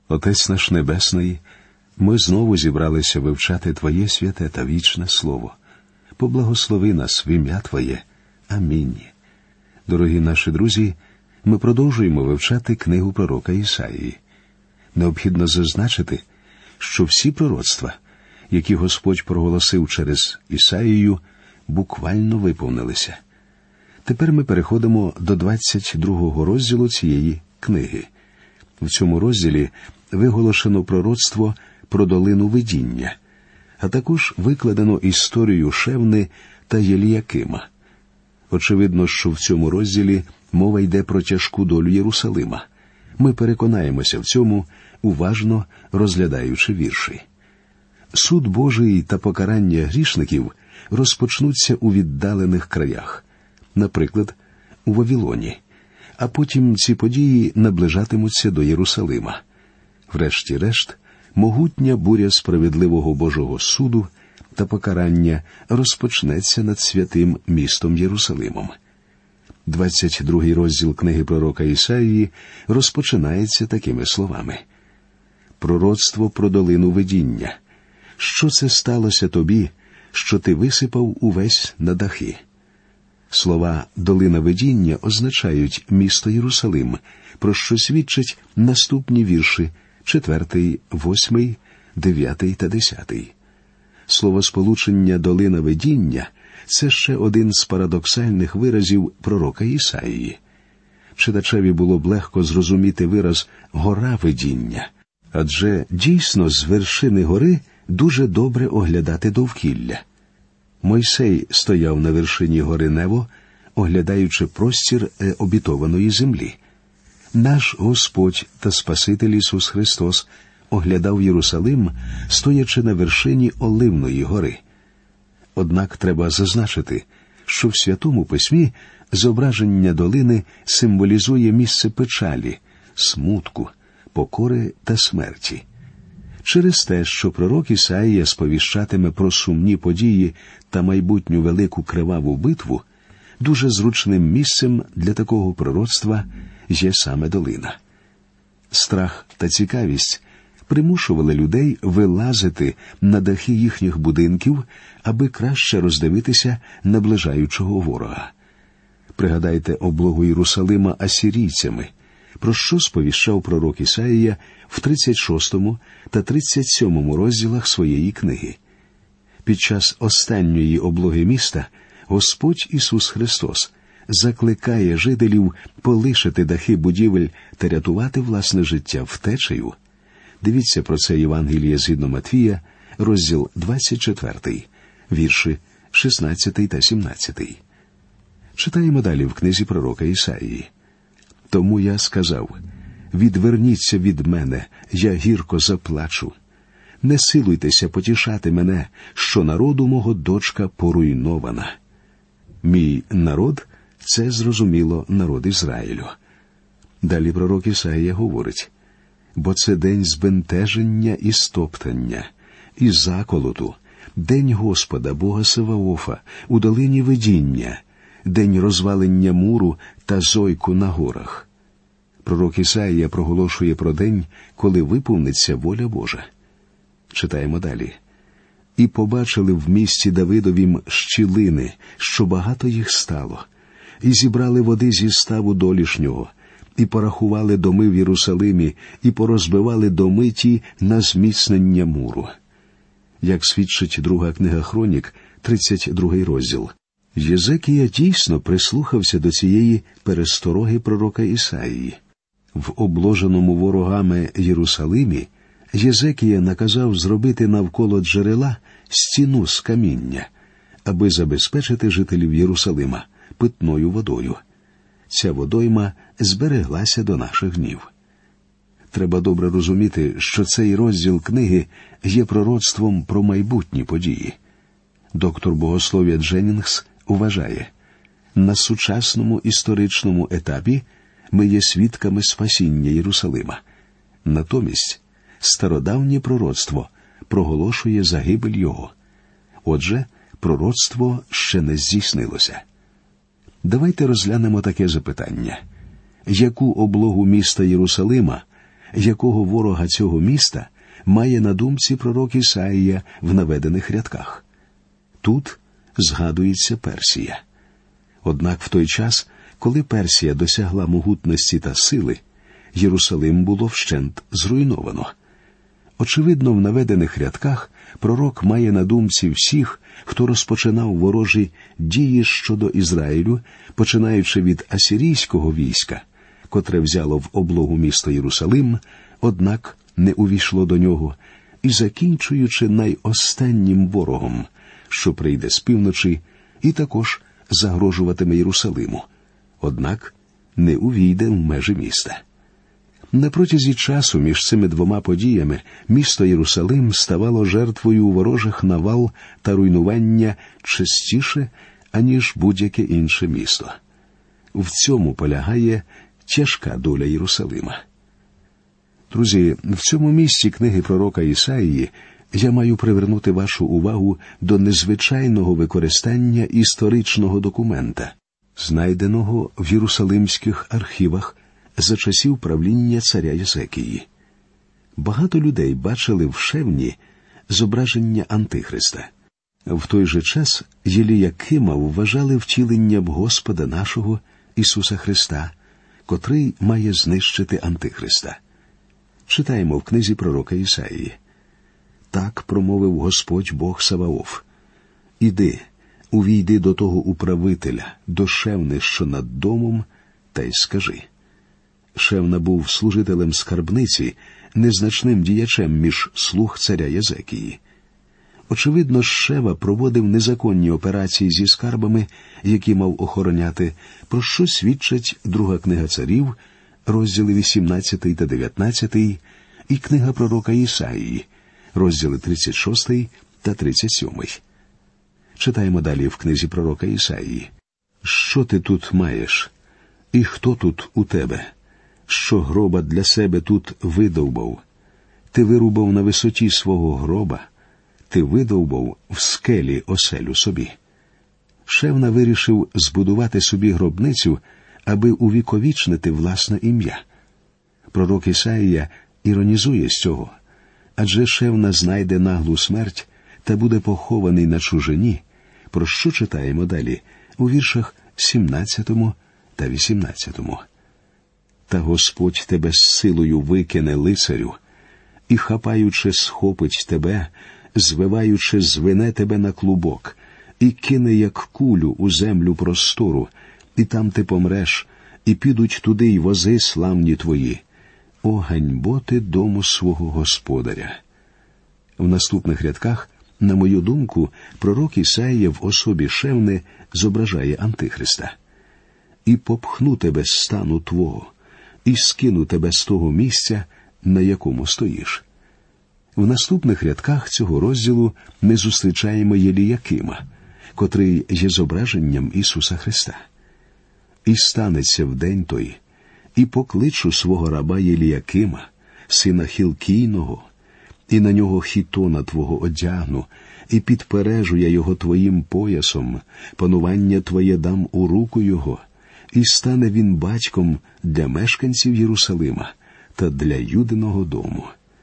Отець наш Небесний, ми знову зібралися вивчати Твоє святе та вічне Слово. Поблагослови нас в ім'я Твоє. Амінь. Дорогі наші друзі, ми продовжуємо вивчати книгу пророка Ісаїї. Необхідно зазначити, що всі пророцтва, які Господь проголосив через Ісаїю, буквально виповнилися. Тепер ми переходимо до 22-го розділу цієї книги. В цьому розділі виголошено пророцтво про долину видіння, а також викладено історію Шевни та Єліякима. Очевидно, що в цьому розділі мова йде про тяжку долю Єрусалима. Ми переконаємося в цьому, уважно розглядаючи вірші. Суд Божий та покарання грішників розпочнуться у віддалених краях, наприклад, у Вавилоні, а потім ці події наближатимуться до Єрусалима. Врешті-решт, могутня буря справедливого Божого суду та покарання розпочнеться над святим містом Єрусалимом. 22-й розділ книги пророка Ісаїї розпочинається такими словами. «Пророцтво про долину видіння. Що це сталося тобі, що ти висипав увесь на дахи?» Слова «долина видіння» означають місто Єрусалим, про що свідчать наступні вірші 4, 8, 9 та 10. Словосполучення «долина видіння» – це ще один з парадоксальних виразів пророка Ісаїї. Читачеві було б легко зрозуміти вираз «гора видіння», адже дійсно з вершини гори дуже добре оглядати довкілля. Мойсей стояв на вершині гори Нево, оглядаючи простір обітованої землі. Наш Господь та Спаситель Ісус Христос оглядав Єрусалим, стоячи на вершині Оливної гори. Однак треба зазначити, що в Святому Письмі зображення долини символізує місце печалі, смутку, покори та смерті. Через те, що пророк Ісаїя сповіщатиме про сумні події та майбутню велику криваву битву, дуже зручним місцем для такого пророцтва є саме долина. Страх та цікавість примушували людей вилазити на дахи їхніх будинків, аби краще роздивитися наближаючого ворога. Пригадайте облогу Єрусалима асірійцями, про що сповіщав пророк Ісаїя в 36 та 37 розділах своєї книги. Під час останньої облоги міста Господь Ісус Христос закликає жителів полишити дахи будівель та рятувати власне життя втечею. Дивіться про це Євангеліє згідно Матвія, розділ 24, вірші 16 та 17. Читаємо далі в книзі пророка Ісаїї. «Тому я сказав, відверніться від мене, я гірко заплачу. Не силуйтеся потішати мене, що народу мого дочка поруйнована». Мій народ – це, зрозуміло, народ Ізраїлю. Далі пророк Ісаїя говорить, «Бо це день збентеження і стоптання, і заколоту, день Господа, Бога Севаофа, у долині видіння, день розвалення муру та зойку на горах». Пророк Ісаїя проголошує про день, коли виповниться воля Божа. Читаємо далі. «І побачили в місті Давидовім щілини, що багато їх стало, і зібрали води зі ставу долішнього, і порахували доми в Єрусалимі, і порозбивали доми ті на зміцнення муру». Як свідчить друга книга Хронік, 32 розділ. Єзекія дійсно прислухався до цієї перестороги пророка Ісаїї. В обложеному ворогами Єрусалимі Єзекія наказав зробити навколо джерела стіну з каміння, аби забезпечити жителів Єрусалима питною водою. Ця водойма збереглася до наших днів. Треба добре розуміти, що цей розділ книги є пророцтвом про майбутні події. Доктор богослов'я Дженнінгс вважає, на сучасному історичному етапі ми є свідками спасіння Єрусалима. Натомість стародавнє пророцтво проголошує загибель його. Отже, пророцтво ще не здійснилося. Давайте розглянемо таке запитання. Яку облогу міста Єрусалима якого ворога цього міста має на думці пророк Ісаїя в наведених рядках. Тут згадується Персія. Однак в той час, коли Персія досягла могутності та сили, Єрусалим було вщент зруйновано. Очевидно, в наведених рядках пророк має на думці всіх, хто розпочинав ворожі дії щодо Ізраїлю, починаючи від асирійського війська, котре взяло в облогу місто Єрусалим, однак не увійшло до нього, і закінчуючи найостаннім ворогом, що прийде з півночі і також загрожуватиме Єрусалиму, однак не увійде в межі міста. На протязі часу між цими двома подіями місто Єрусалим ставало жертвою ворожих навал та руйнування частіше, аніж будь-яке інше місто. В цьому полягає тяжка доля Єрусалима. Друзі, в цьому місці книги пророка Ісаїї я маю привернути вашу увагу до незвичайного використання історичного документа, знайденого в єрусалимських архівах за часів правління царя Єзекії. Багато людей бачили в Шевні зображення Антихриста. В той же час Єліякима вважали втіленням Господа нашого Ісуса Христа, котрий має знищити Антихриста. Читаємо в книзі пророка Ісаїї. «Так промовив Господь Бог Саваоф. Іди, увійди до того управителя, до Шевни, що над домом, та й скажи». Шевна був служителем скарбниці, незначним діячем між слуг царя Єзекії. Очевидно, Шева проводив незаконні операції зі скарбами, які мав охороняти, про що свідчать Друга книга царів, розділи 18 та 19, і книга пророка Ісаїї, розділи 36 та 37. Читаємо далі в книзі пророка Ісаїї. «Що ти тут маєш? І хто тут у тебе? Що гроба для себе тут видовбав? Ти вирубав на висоті свого гроба, ти видовбав в скелі оселю собі». Шевна вирішив збудувати собі гробницю, аби увіковічнити власне ім'я. Пророк Ісаїя іронізує з цього, адже Шевна знайде наглу смерть та буде похований на чужині, про що читаємо далі у віршах 17 та 18. «Та Господь тебе з силою викине, лицарю, і, хапаючи, схопить тебе, звиваючи, звене тебе на клубок, і кине, як кулю, у землю простору, і там ти помреш, і підуть туди й вози славні твої. О, ганьбо ти дому свого господаря». В наступних рядках, на мою думку, пророк Ісаїя в особі Шевни зображає Антихриста. «І попхну тебе з стану твого, і скину тебе з того місця, на якому стоїш». В наступних рядках цього розділу ми зустрічаємо Єліякима, котрий є зображенням Ісуса Христа. «І станеться в день той, і покличу свого раба Єліякима, сина Хілкійного, і на нього хітона твого одягну, і підпережу я його твоїм поясом, панування твоє дам у руку його, і стане він батьком для мешканців Єрусалима та для Юдиного дому».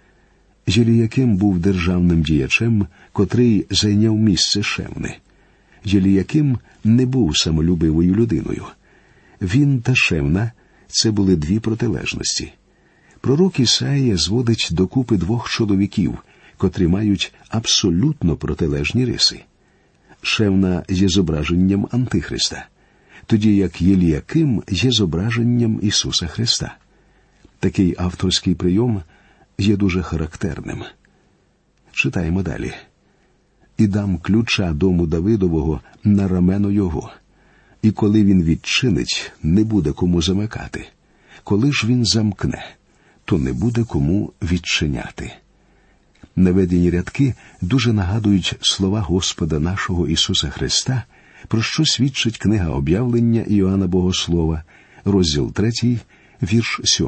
Єліяким був державним діячем, котрий зайняв місце Шевни. Єліяким не був самолюбивою людиною. Він та Шевна – це були дві протилежності. Пророк Ісаїя зводить докупи двох чоловіків, котрі мають абсолютно протилежні риси. Шевна є зображенням Антихриста, тоді як Єліяким є зображенням Ісуса Христа. Такий авторський прийом є дуже характерним. Читаємо далі. «І дам ключа дому Давидового на рамено його, і коли він відчинить, не буде кому замикати. Коли ж він замкне, то не буде кому відчиняти». Наведені рядки дуже нагадують слова Господа нашого Ісуса Христа, про що свідчить книга Об'явлення Іоанна Богослова, розділ 3, вірш 7.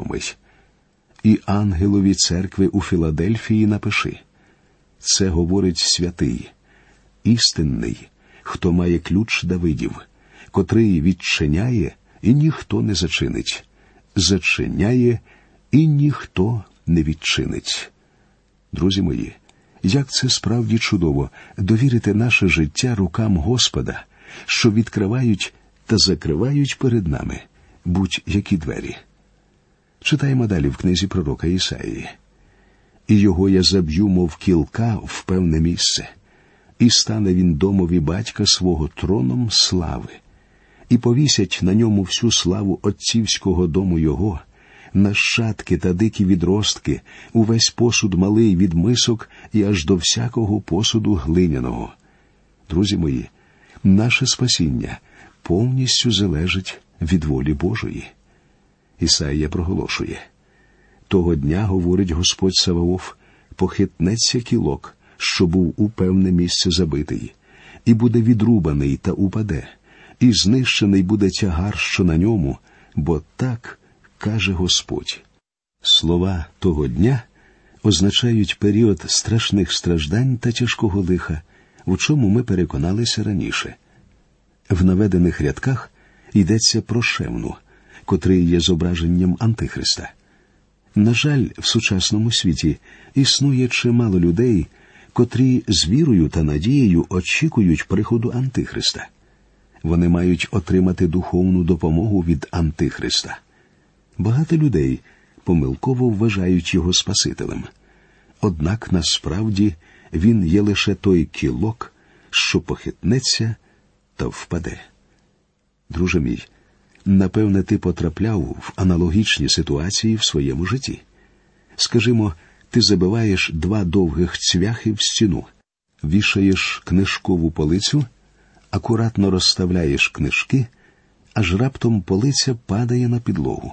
«І ангелові церкви у Філадельфії напиши: це говорить святий, істинний, хто має ключ Давидів, котрий відчиняє, і ніхто не зачинить, зачиняє, і ніхто не відчинить. Друзі мої, як це справді чудово довірити наше життя рукам Господа, що відкривають та закривають перед нами будь-які двері. Читаємо далі в книзі пророка Ісаїї. «І його я заб'ю, мов кілка, в певне місце, і стане він домові батька свого троном слави, і повісять на ньому всю славу отцівського дому його, нащадки та дикі відростки, увесь посуд малий від мисок і аж до всякого посуду глиняного». Друзі мої, наше спасіння повністю залежить від волі Божої. Ісаїя проголошує: «Того дня, говорить Господь Саваоф, похитнеться кілок, що був у певне місце забитий, і буде відрубаний та упаде, і знищений буде тягар, що на ньому, бо так каже Господь». Слова «того дня» означають період страшних страждань та тяжкого лиха, у чому ми переконалися раніше. В наведених рядках йдеться про Шевну, котрий є зображенням Антихриста. На жаль, в сучасному світі існує чимало людей, котрі з вірою та надією очікують приходу Антихриста. Вони мають отримати духовну допомогу від Антихриста. Багато людей помилково вважають його Спасителем. Однак насправді він є лише той кілок, що похитнеться та впаде. Друже мій, напевне, ти потрапляв в аналогічні ситуації в своєму житті. Скажімо, ти забиваєш 2 довгих цвяхи в стіну, вішаєш книжкову полицю, акуратно розставляєш книжки, аж раптом полиця падає на підлогу.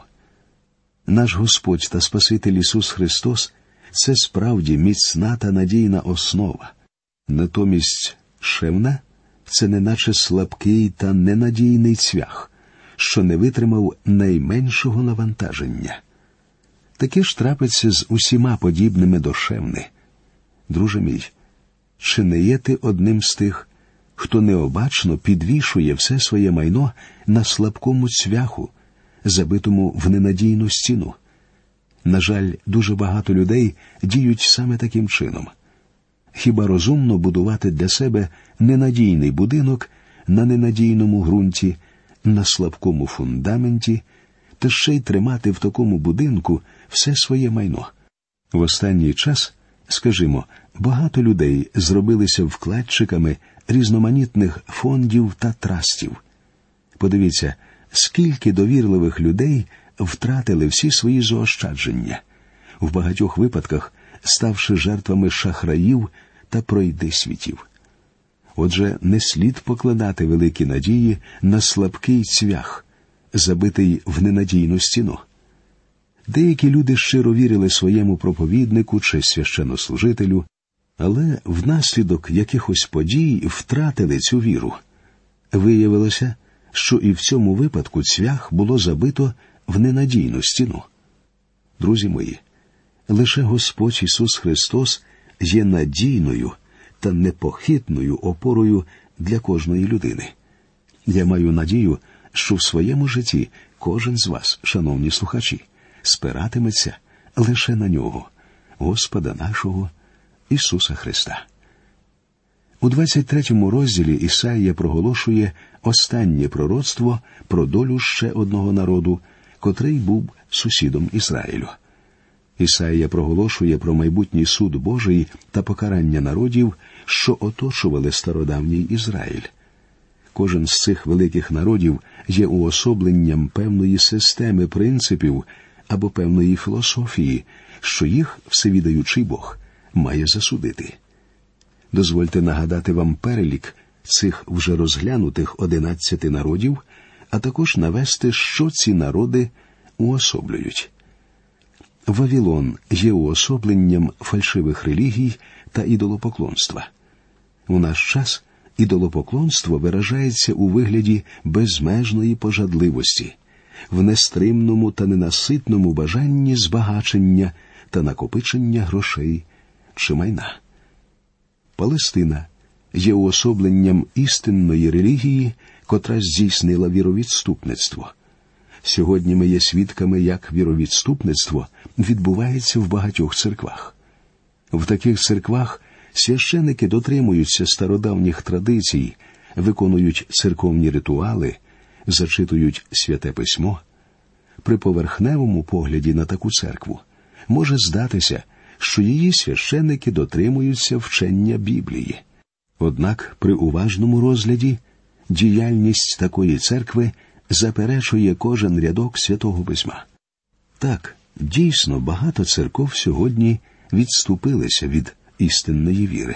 Наш Господь та Спаситель Ісус Христос – це справді міцна та надійна основа. Натомість Шевна – це неначе слабкий та ненадійний цвях, що не витримав найменшого навантаження. Таке ж трапиться з усіма подібними до Шевни. Друже мій, чи не є ти одним з тих, хто необачно підвішує все своє майно на слабкому цвяху, забитому в ненадійну стіну? На жаль, дуже багато людей діють саме таким чином. Хіба розумно будувати для себе ненадійний будинок на ненадійному ґрунті, на слабкому фундаменті, та ще й тримати в такому будинку все своє майно? В останній час, скажімо, багато людей зробилися вкладчиками різноманітних фондів та трастів. Подивіться, скільки довірливих людей втратили всі свої заощадження, в багатьох випадках ставши жертвами шахраїв та пройдисвітів. Отже, не слід покладати великі надії на слабкий цвях, забитий в ненадійну стіну. Деякі люди щиро вірили своєму проповіднику чи священнослужителю, але внаслідок якихось подій втратили цю віру. Виявилося, що і в цьому випадку цвях було забито в ненадійну стіну. Друзі мої, лише Господь Ісус Христос є надійною та непохитною опорою для кожної людини. Я маю надію, що в своєму житті кожен з вас, шановні слухачі, спиратиметься лише на Нього, Господа нашого Ісуса Христа. У 23 розділі Ісаїя проголошує останнє пророцтво про долю ще одного народу, котрий був сусідом Ізраїлю. Ісаїя проголошує про майбутній суд Божий та покарання народів, що оточували стародавній Ізраїль. Кожен з цих великих народів є уособленням певної системи принципів або певної філософії, що їх всевідаючий Бог має засудити. Дозвольте нагадати вам перелік цих вже розглянутих 11 народів, а також навести, що ці народи уособлюють. Вавилон є уособленням фальшивих релігій та ідолопоклонства. У наш час ідолопоклонство виражається у вигляді безмежної пожадливості, в нестримному та ненаситному бажанні збагачення та накопичення грошей чи майна. Палестина є уособленням істинної релігії, котра здійснила віровідступництво. Сьогодні ми є свідками, як віровідступництво відбувається в багатьох церквах. В таких церквах священики дотримуються стародавніх традицій, виконують церковні ритуали, зачитують Святе Письмо. При поверхневому погляді на таку церкву може здатися, що її священики дотримуються вчення Біблії. Однак при уважному розгляді діяльність такої церкви заперечує кожен рядок Святого Письма. Так, дійсно, багато церков сьогодні відступилися від істинної віри.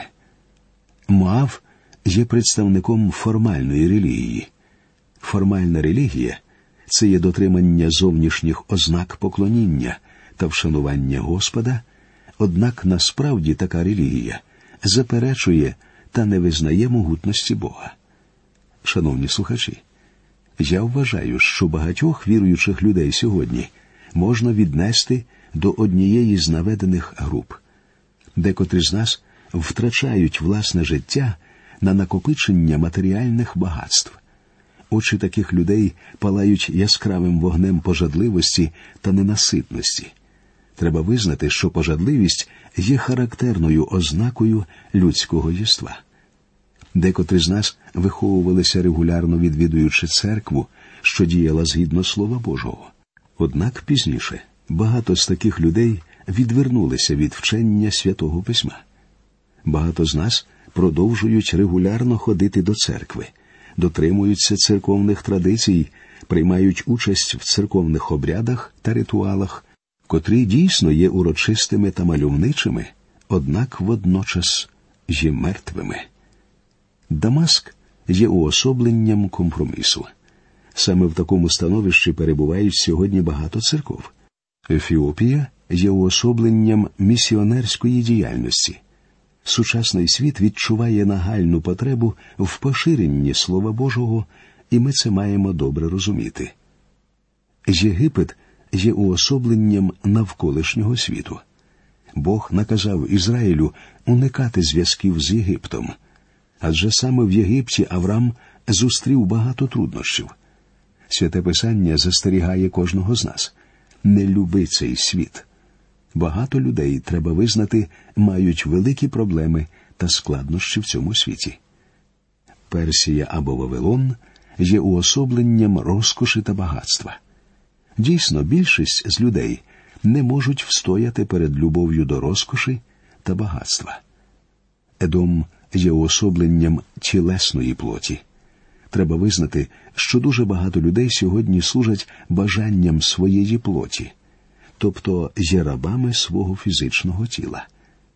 Моав є представником формальної релігії. Формальна релігія – це є дотримання зовнішніх ознак поклоніння та вшанування Господа, однак насправді така релігія заперечує та не визнає могутності Бога. Шановні слухачі, я вважаю, що багатьох віруючих людей сьогодні можна віднести до однієї з наведених груп. Декотрі з нас втрачають власне життя на накопичення матеріальних багатств. Очі таких людей палають яскравим вогнем пожадливості та ненаситності. Треба визнати, що пожадливість є характерною ознакою людського єства. Декотрі з нас виховувалися регулярно відвідуючи церкву, що діяла згідно Слова Божого. Однак пізніше багато з таких людей відвернулися від вчення Святого Письма. Багато з нас продовжують регулярно ходити до церкви, дотримуються церковних традицій, приймають участь в церковних обрядах та ритуалах, котрі дійсно є урочистими та мальовничими, однак водночас є мертвими. Дамаск є уособленням компромісу. Саме в такому становищі перебувають сьогодні багато церков. Ефіопія є уособленням місіонерської діяльності. Сучасний світ відчуває нагальну потребу в поширенні Слова Божого, і ми це маємо добре розуміти. Єгипет є уособленням навколишнього світу. Бог наказав Ізраїлю уникати зв'язків з Єгиптом, адже саме в Єгипті Авраам зустрів багато труднощів. Святе Писання застерігає кожного з нас: не люби цей світ. Багато людей, треба визнати, мають великі проблеми та складнощі в цьому світі. Персія або Вавилон є уособленням розкоші та багатства. Дійсно, більшість з людей не можуть встояти перед любов'ю до розкоші та багатства. Едом є уособленням тілесної плоті. Треба визнати, що дуже багато людей сьогодні служать бажанням своєї плоті, тобто є рабами свого фізичного тіла.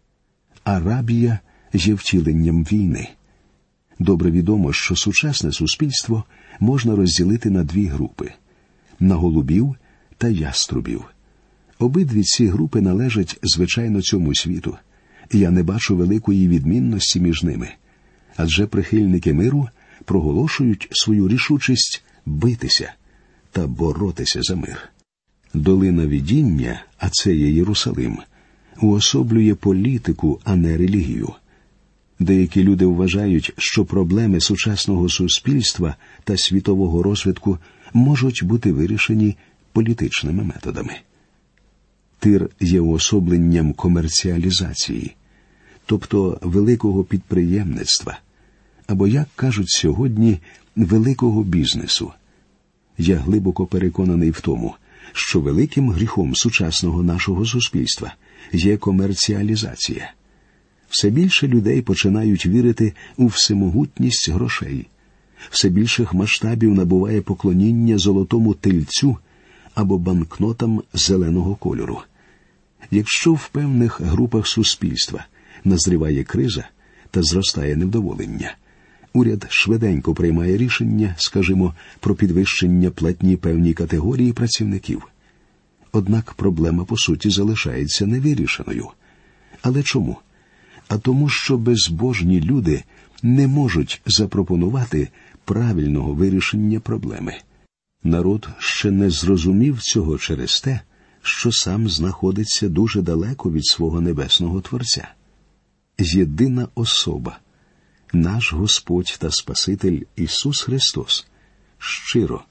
Арабія є втіленням війни. Добре відомо, що сучасне суспільство можна розділити на дві групи – на голубів та яструбів. Обидві ці групи належать, звичайно, цьому світу. Я не бачу великої відмінності між ними, адже прихильники миру проголошують свою рішучість битися та боротися за мир. Долина видіння, а це є Єрусалим, уособлює політику, а не релігію. Деякі люди вважають, що проблеми сучасного суспільства та світового розвитку можуть бути вирішені політичними методами. Тир є уособленням комерціалізації, тобто великого підприємництва, або, як кажуть сьогодні, великого бізнесу. Я глибоко переконаний в тому, що великим гріхом сучасного нашого суспільства є комерціалізація. Все більше людей починають вірити у всемогутність грошей. Все більших масштабів набуває поклоніння золотому тельцю або банкнотам зеленого кольору. Якщо в певних групах суспільства назріває криза та зростає невдоволення, уряд швиденько приймає рішення, скажімо, про підвищення платні певній категорії працівників. Однак проблема, по суті, залишається невирішеною. Але чому? А тому, що безбожні люди не можуть запропонувати правильного вирішення проблеми. Народ ще не зрозумів цього через те, що сам знаходиться дуже далеко від свого небесного Творця. Єдина особа, наш Господь та Спаситель Ісус Христос, щиро,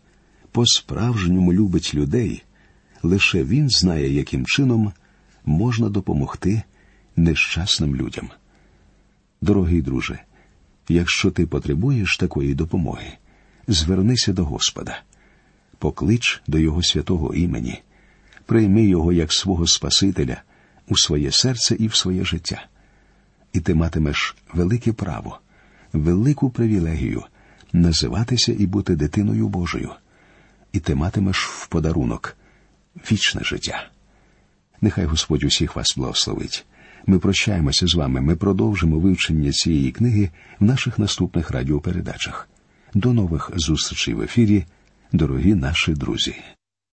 по-справжньому любить людей, лише Він знає, яким чином можна допомогти нещасним людям. Дорогий друже, якщо ти потребуєш такої допомоги, звернися до Господа, поклич до Його святого імені, прийми Його як свого Спасителя у своє серце і в своє життя. І ти матимеш велике право, велику привілегію називатися і бути дитиною Божою. І ти матимеш в подарунок вічне життя. Нехай Господь усіх вас благословить. Ми прощаємося з вами, ми продовжимо вивчення цієї книги в наших наступних радіопередачах. До нових зустрічей в ефірі, дорогі наші друзі.